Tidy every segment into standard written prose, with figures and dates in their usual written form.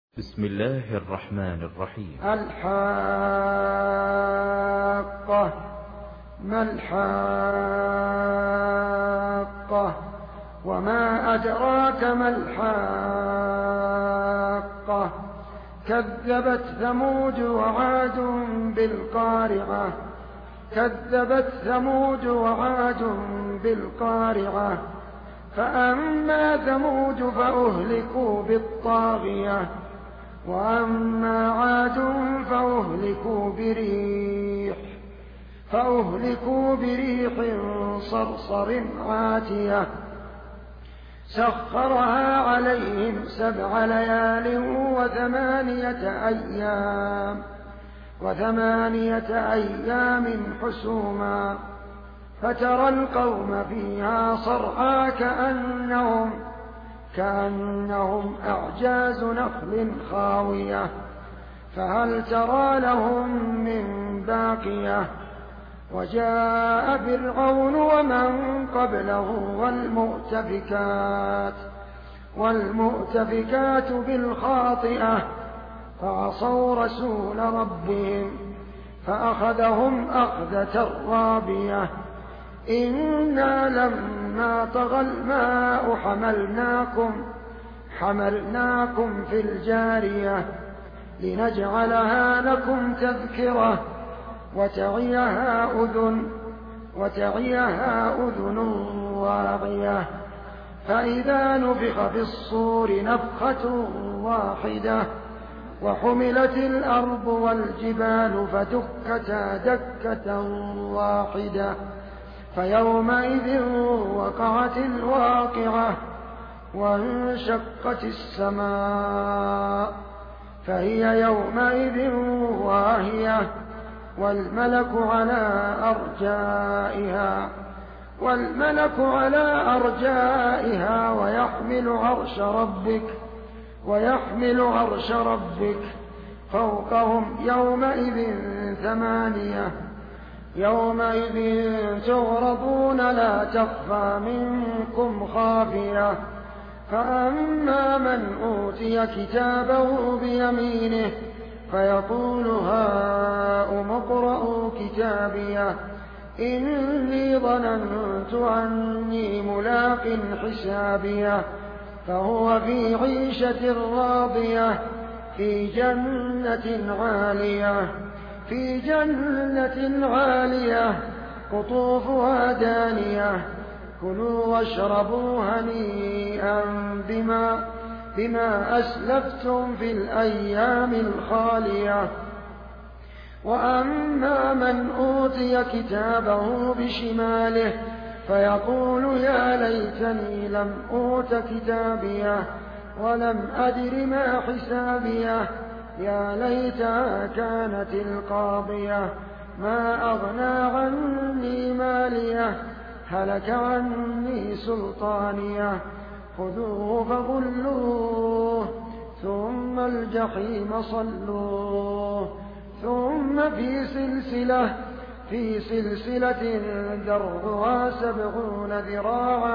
بسم الله الرحمن الرحيم. الحاقة. ما الحاقة؟ وما أدراك ما الحاقة؟ كذبت ثمود وعاد بالقارعة. كذبت ثمود وعاد بالقارعة. فأما ثمود فأهلكوا بالطاغية، وأما عاد فأهلكوا بريح صرصر عاتية سخرها عليهم 7 ليال وثمانية أيام حسوما، فترى القوم فيها صرعى كأنهم أعجاز نخل خاوية، فهل ترى لهم من باقية؟ وجاء فرعون ومن قبله والمؤتفكات بالخاطئة، فعصوا رسول ربهم فأخذهم أخذة رابية. إنا لما طغى الماء حملناكم في الجارية لنجعلها لكم تذكرة وتعيها أذن واعية. فإذا نفخ في الصور نفخة واحدة وحملت الأرض والجبال فدكتا دكة واحدة، فيومئذ وقعت الواقعة، وانشقت السماء فهي يومئذ واهية، والملك على أرجائها ويحمل عرش ربك فوقهم يومئذ 8. يومئذ تعرضون لا تخفى منكم خافية. فأما من أوتي كتابه بيمينه فيقول هاؤم اقرءوا كتابيه إني ظننت أني ملاق حسابيه، فهو في عيشة راضية في جنة عالية قطوفها دانية. كلوا واشربوا هنيئا بما أسلفتم في الأيام الخالية. وأما من أوتي كتابه بشماله فيقول يا ليتني لم أوت كتابيه ولم أدر ما حسابيه، يا ليتها كانت القاضية ما أغنى عني ماليه هلك عني سلطانيه. خذوه فغلوه ثم الجحيم صلوه ثم في سلسلة درعها 70 ذراعا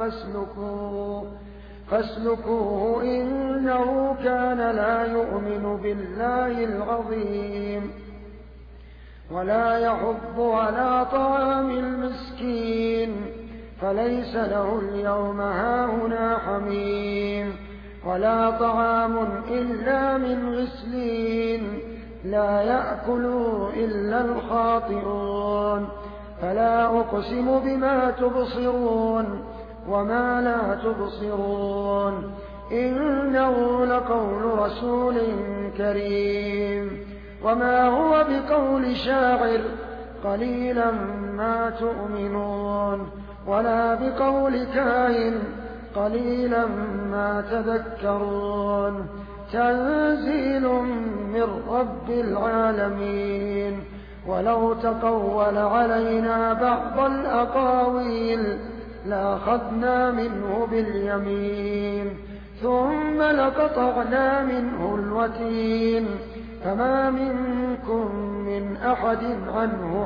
فاسلكوه إنه كان لا يؤمن بالله العظيم ولا يحض على طعام المسكين، فليس له اليوم هاهنا حميم ولا طعام إلا من غسلين لا يأكل إلا الخاطئون. فلا أقسم بما تبصرون وما لا تبصرون، إنه لقول رسول كريم، وما هو بقول شاعر قليلا ما تؤمنون، ولا بقول كاهن قليلا ما تذكرون. تنزيل من رب العالمين. ولو تقول علينا بعض الأقاويل لأخذنا منه باليمين ثم لقطعنا منه الوتين، فما منكم من أحد عنه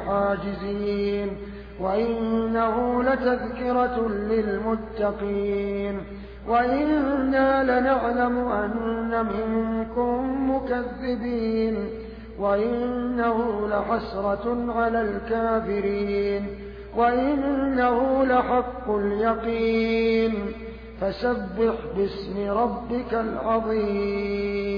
حاجزين. وإنه لتذكرة للمتقين وإنا لنعلم أن منكم مكذبين وإنه لحسرة على الكافرين وإنه لحق اليقين فسبح باسم ربك العظيم